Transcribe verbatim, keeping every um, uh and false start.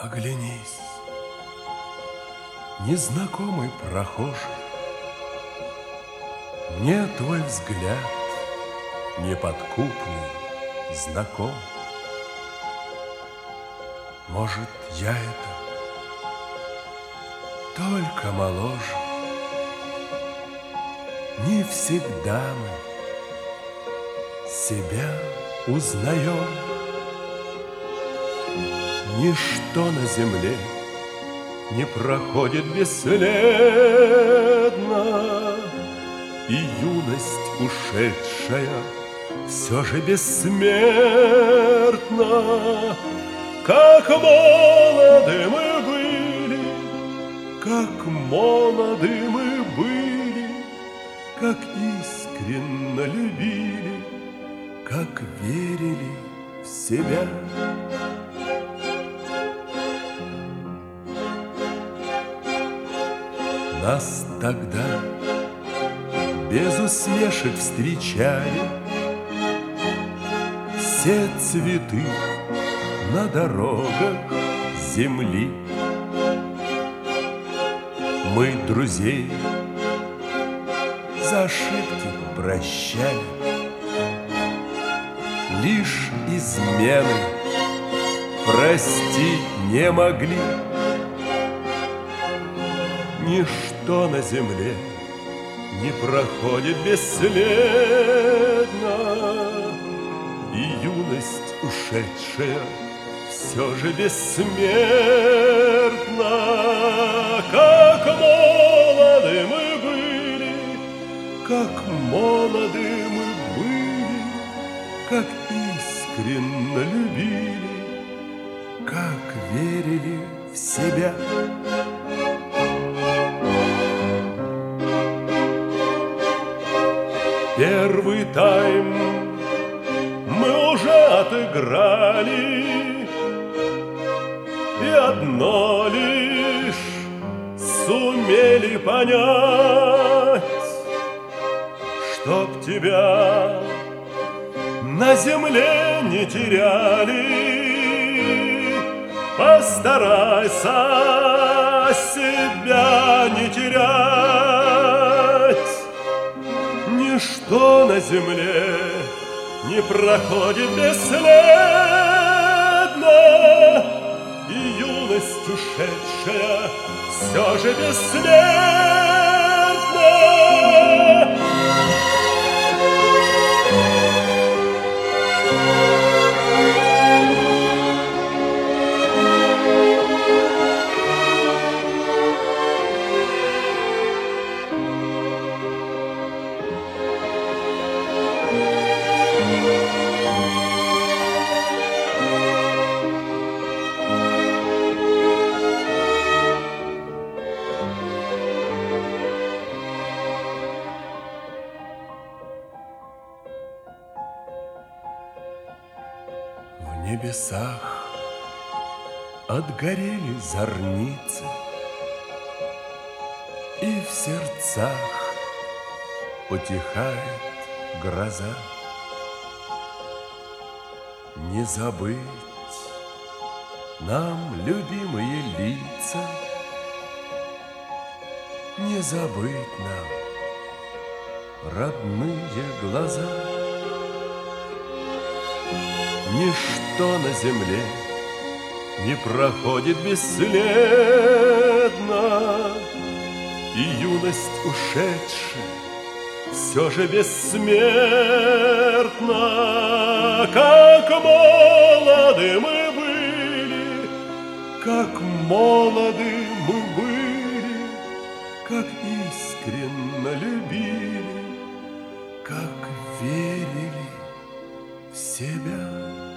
Оглянись, незнакомый прохожий, мне твой взгляд неподкупный знаком. Может, я это только моложе. Не всегда мы себя узнаем. Ничто на земле не проходит бесследно, и юность ушедшая все же бессмертна. Как молоды мы были, как молоды мы были, как искренно любили, как верили в себя. Нас тогда без усмешек встречали все цветы на дорогах земли. Мы друзей за ошибки прощали, лишь измены простить не могли. Ничто на земле не проходит бесследно, и юность ушедшая все же бессмертна. Как молоды мы были, как молоды мы были, как искренно любили, как верили в себя. Первый тайм мы уже отыграли, и одно лишь сумели понять: чтоб тебя на земле не теряли, постарайся себя не терять. Ничто на земле не проходит бесследно, и юность ушедшая все же бессмертна. В небесах отгорели зорницы, и в сердцах утихает гроза. Не забыть нам любимые лица, не забыть нам родные глаза. Ничто на земле не проходит бесследно, и юность ушедшая все же бессмертна. Как молоды мы были, как молоды мы были, как искренно любили, как верили в себя.